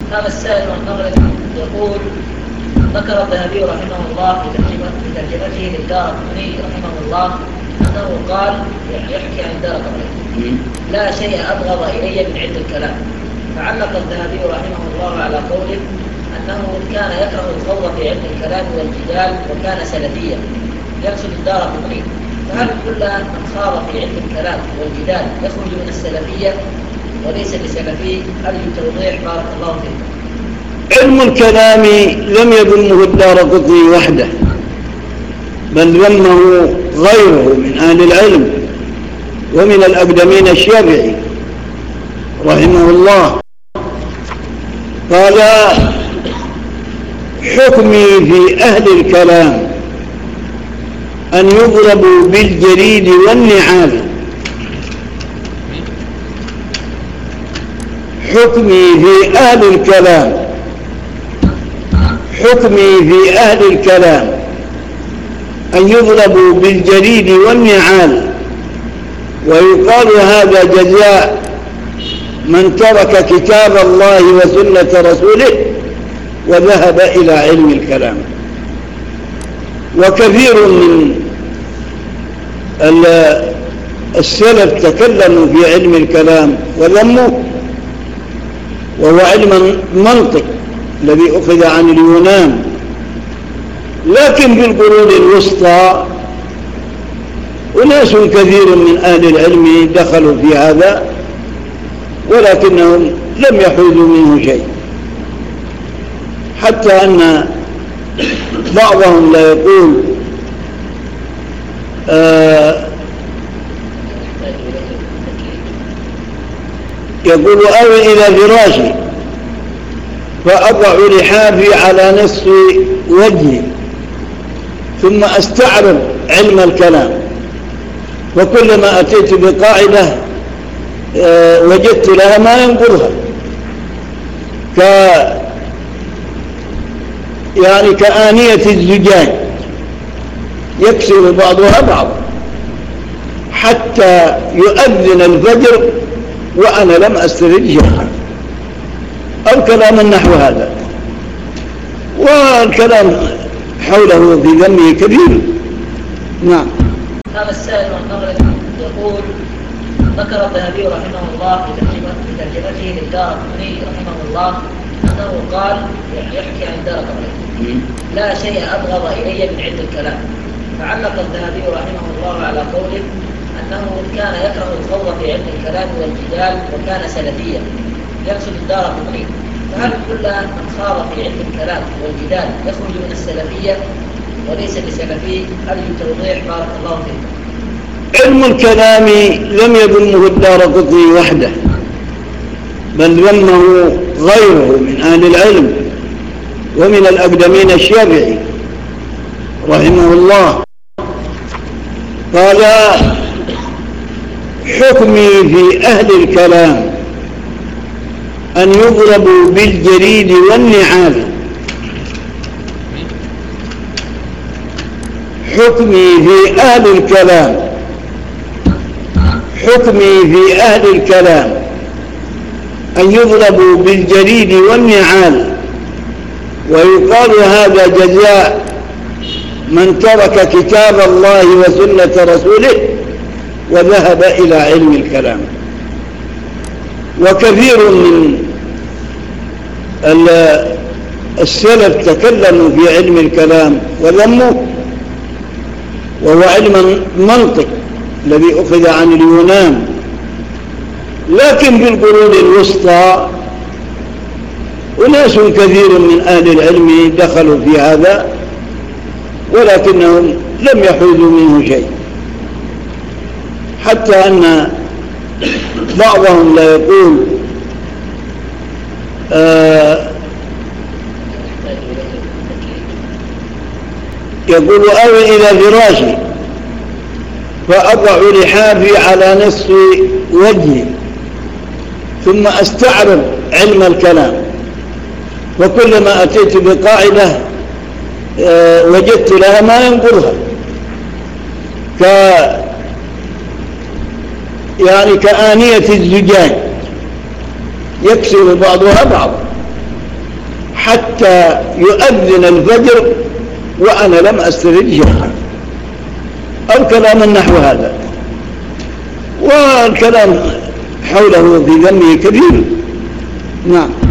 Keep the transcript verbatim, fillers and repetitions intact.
هذا السائل من المغرب يقول: ذكر الذهبي رحمه الله في ترجمته للدارقطني رحمه الله أنه قال، يحكي عن الدارقطني: لا شيء أبغض إلي من علم الكلام. فعلق الذهبي رحمه الله على قوله أنه كان يكره الخوض في علم الكلام والجدال وكان سلفيا، يقصد الدارقطني. فهل كل من خاض في علم الكلام والجدال يخرج من السلفية وليس بسلفي؟ أرجو التوضيح بارك الله فيكم. علم الكلام لم يذمه الدارقطني وحده، بل ذمه غيره من أهل العلم ومن الأقدمين الشافعي رحمه الله. قال: حكمي في أهل الكلام أن يضربوا بالجريد والنعال. حكمي في أهل الكلام حكمي في أهل الكلام أن يضربوا بالجريد والنعال، ويقال هذا جزاء من ترك كتاب الله وسنة رسوله وذهب إلى علم الكلام. وكثير من السلف تكلموا في علم الكلام وذموه، وهو علم المنطق الذي أخذ عن اليونان. لكن في القرون الوسطى أناس كثير من أهل العلم دخلوا في هذا، ولكنهم لم يحوزوا منه شيء، حتى أن بعضهم لا يقول آه يقول: أوي إلى فراشي فأضع لحافي على نصف وجهي ثم أستعرض علم الكلام، وكلما أتيت بقاعدة آه وجدت لها ما ينقضها، ك يعني كآنية الزجاج يكسر بعضها بعضا حتى يؤذن الفجر وأنا لم أستفد شيئا، أو كلام نحو هذا. والكلام حوله في ذمه كبير. نعم. هذا السائل من المغرب يقول: ذكر الذهبي رحمه الله في ترجمته للدارقطني رحمه الله أنه قال، يحكي عن الدارقطني: لا شيء أبغض إلي من علم الكلام. فعلق الذهبي رحمه الله على قوله أنه كان يكره الخوض في علم الكلام والجدال وكان سلفيا، يقصد الدارقطني. فهل كل من خاض في علم الكلام والجدال يخرج من السلفية وليس بسلفي؟ أرجو التوضيح بارك الله فيكم. علم الكلام لم يذمه الدارقطني وحده، بل ذمه غيره من أهل العلم ومن الأقدمين الشافعي رحمه الله. قال: حكمي في أهل الكلام أن يضربوا بالجريد والنعال. حكمي في أهل الكلام حكمي في أهل الكلام أن يضربوا بالجريد والنعال، ويقال هذا جزاء من ترك كتاب الله وسنة رسوله وذهب إلى علم الكلام. وكثير من السلف تكلموا في علم الكلام وذموه، وهو علم المنطق الذي أخذ عن اليونان. لكن في القرون الوسطى أناس كثير من أهل العلم دخلوا في هذا، ولكنهم لم يحوزوا منه شيء، حتى أن بعضهم لا يقول آه يقول: أوي إلى فراشي فأضع لحافي على نصف وجهي ثم أستعرض علم الكلام، وكلما أتيت بقاعدة آه وجدت لها ما ينقضها، ك يعني كآنية الزجاج يكسر بعضها بعضا حتى يؤذن الفجر وأنا لم أسترد شيئا، أو كلام نحو هذا. والكلام حوله في ذمه كثير. نعم.